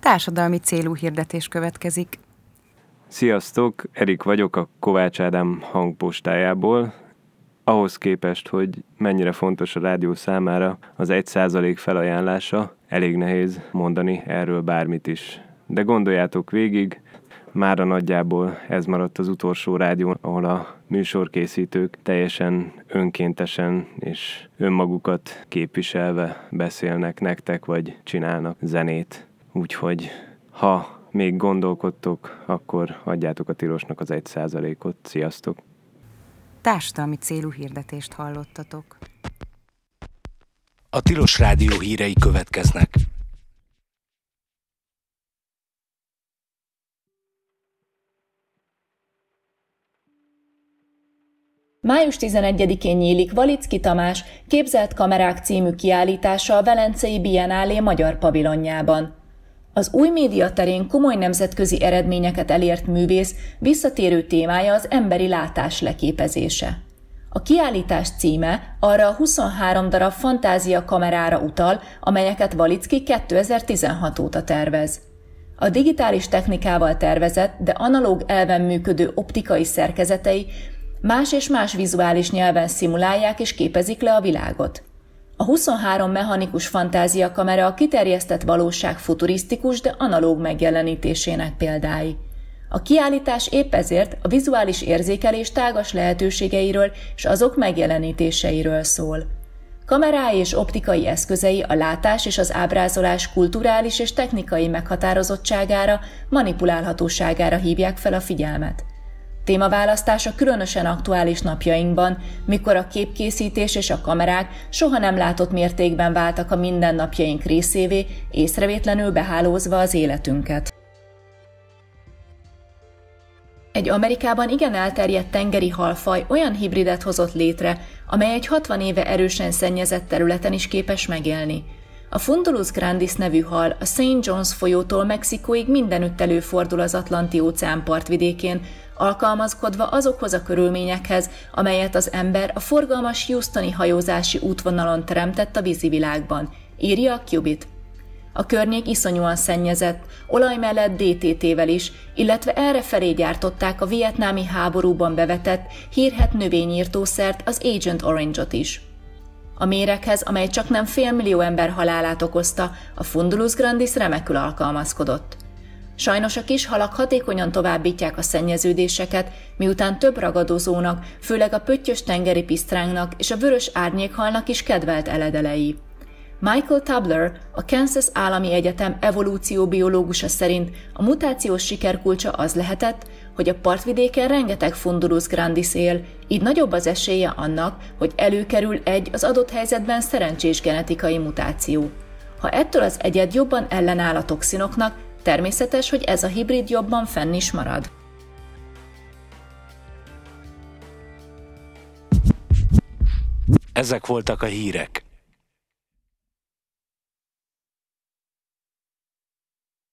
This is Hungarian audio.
Társadalmi célú hirdetés következik. Sziasztok, Erik vagyok a Kovács Ádám hangpostájából. Ahhoz képest, hogy mennyire fontos a rádió számára az 1% felajánlása, elég nehéz mondani erről bármit is. De gondoljátok végig, mára nagyjából ez maradt az utolsó rádió, ahol a műsorkészítők teljesen önkéntesen és önmagukat képviselve beszélnek nektek, vagy csinálnak zenét. Úgyhogy, ha még gondolkodtok, akkor adjátok a Tilosnak az 1%-ot. Sziasztok! Társadalmi célú hirdetést hallottatok. A Tilos Rádió hírei következnek. Május 11-én nyílik Valicki Tamás Képzelt kamerák című kiállítása a Velencei Biennálé magyar pavilonjában. Az új média terén komoly nemzetközi eredményeket elért művész visszatérő témája az emberi látás leképezése. A kiállítás címe arra a 23 darab fantázia kamerára utal, amelyeket Valicki 2016 óta tervez. A digitális technikával tervezett, de analóg elven működő optikai szerkezetei más és más vizuális nyelven szimulálják és képezik le a világot. A 23 mechanikus fantáziakamera a kiterjesztett valóság futurisztikus, de analóg megjelenítésének példái. A kiállítás épp ezért a vizuális érzékelés tágas lehetőségeiről és azok megjelenítéseiről szól. Kamerái és optikai eszközei a látás és az ábrázolás kulturális és technikai meghatározottságára, manipulálhatóságára hívják fel a figyelmet. Témaválasztása különösen aktuális napjainkban, mikor a képkészítés és a kamerák soha nem látott mértékben váltak a mindennapjaink részévé, észrevétlenül behálózva az életünket. Egy Amerikában igen elterjedt tengeri halfaj olyan hibridet hozott létre, amely egy 60 éve erősen szennyezett területen is képes megélni. A Fundulus grandis nevű hal a St. John's folyótól Mexikóig mindenütt előfordul az Atlanti-óceán partvidékén, alkalmazkodva azokhoz a körülményekhez, amelyet az ember a forgalmas Houstoni hajózási útvonalon teremtett a vízivilágban, írja a Cubit. A környék iszonyúan szennyezett, olaj mellett DDT-vel is, illetve errefelé gyártották a vietnámi háborúban bevetett, hírhedt növényírtószert, az Agent Orange-ot is. A méreghez, amely csaknem 500 000 ember halálát okozta, a Fundulus grandis remekül alkalmazkodott. Sajnos a kis halak hatékonyan továbbítják a szennyeződéseket, miután több ragadozónak, főleg a pöttyös tengeri pisztrángnak és a vörös árnyékhalnak is kedvelt eledelei. Michael Tabler, a Kansas Állami Egyetem evolúcióbiológusa szerint a mutációs sikerkulcsa az lehetett, hogy a partvidéken rengeteg Fundulus grandis él, így nagyobb az esélye annak, hogy előkerül egy az adott helyzetben szerencsés genetikai mutáció. Ha ettől az egyed jobban ellenáll a toxinoknak, természetes, hogy ez a hibrid jobban fenn is marad. Ezek voltak a hírek.